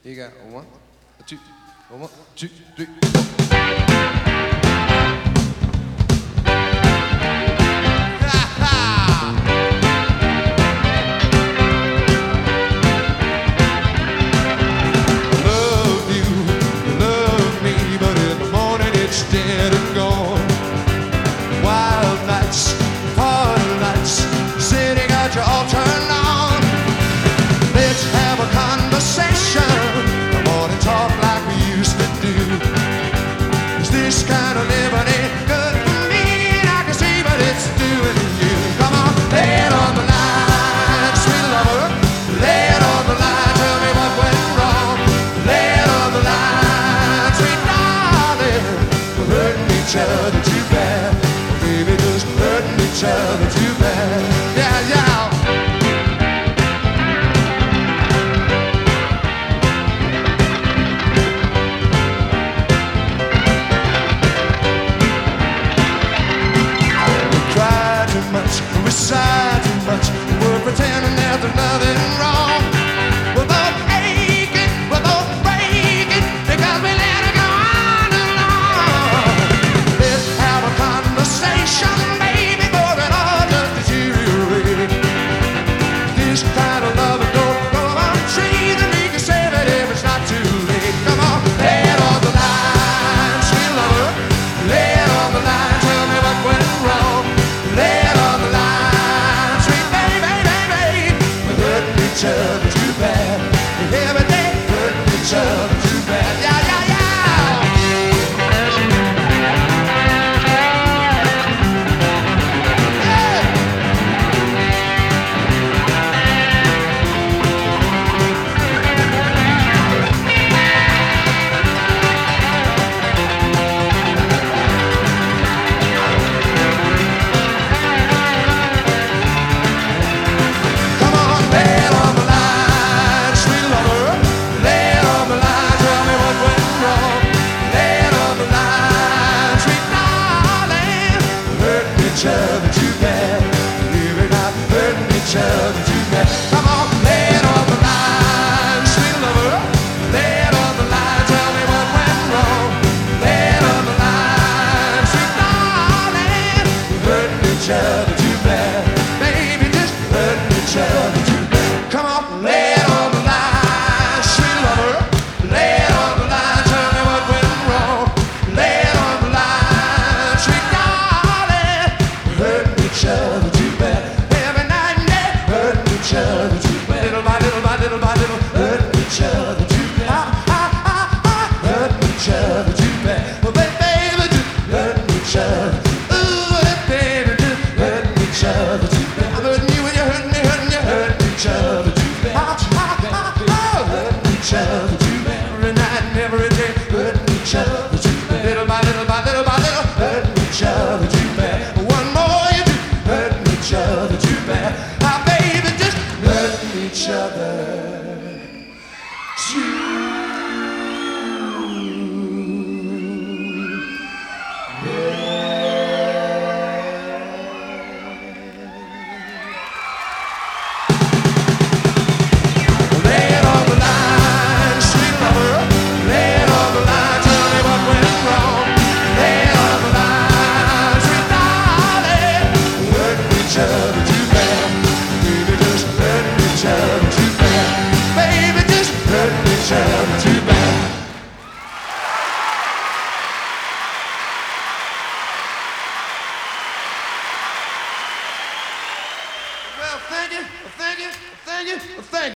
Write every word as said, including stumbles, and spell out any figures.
You got a one, a two, a one, two, three. Dead and gone. Wild nights, party nights, sitting at your altar lawn. Let's have a conversation. Come on and talk like we used to do. 'Cause this kind of living ain't good for me, and I can see what it's doing to you. Come on, lay it on the line, sweet lover. Lay it on the line, tell me what went wrong. Lay it on the line, sweet darling. We're hurting each other too bad. Baby, just hurting each other too bad. Yeah, yeah. We cry too much, we sigh too much. We're pretending that there's nothing wrong. We're both aching, we're both breaking, because we let it go on and on. Let's have a conversation, baby, for it all just deteriorate. This kind of love don't grow on trees, and we can save it if it's not too late. Come on, lay it on the line, sweet lover. Lay it on the line, tell me what went wrong. Lay it on the line, sweet baby, baby. We're hurting each other too bad. Every day, hurting each other too bad. Yeah, yeah, yeah. Come on, lay it on the line, sweet lover. Lay it on the line, tell me what went wrong. Lay it on the line, sweet darling. We're hurting each other too bad. Believe it or not, hurting each other too bad. Come on, lay it on the line, sweet lover. Lay it on the line, tell me what went wrong. Lay it on the line, sweet darling. We're hurting each other too bad. Baby, just hurting each other too bad. Come on, lay it on the line, sweet lover. Lay it on the line, tell me what went wrong. Lay it on the line, sweet darling. We're hurting each other too bad. Every night and day, hurting each other too bad. Little by little by little by little, hurting each other too bad. Ah, ah, ah, ah, hurting each other too bad. Well, baby, baby, just hurting each other. Ooh, baby, just hurting each other too bad. I'm hurting you and you're hurting me, hurting you, hurting each other too bad. Ah, ah, ah, ah, hurting each other too bad. Every night and every day, hurting each other too bad. Little by little by little by little, hurting each other too bad. One more you do, hurting each other too bad. Ah, baby, just hurting each other too bad. Lay it on the line, sweet lover. Lay it on the line, tell me what went wrong. Lay it on the line, sweet darling. We're hurting each other too bad. Baby, just hurting each other too bad. Baby, just hurting each other too bad. Well, thank you, thank you, thank you, thank you.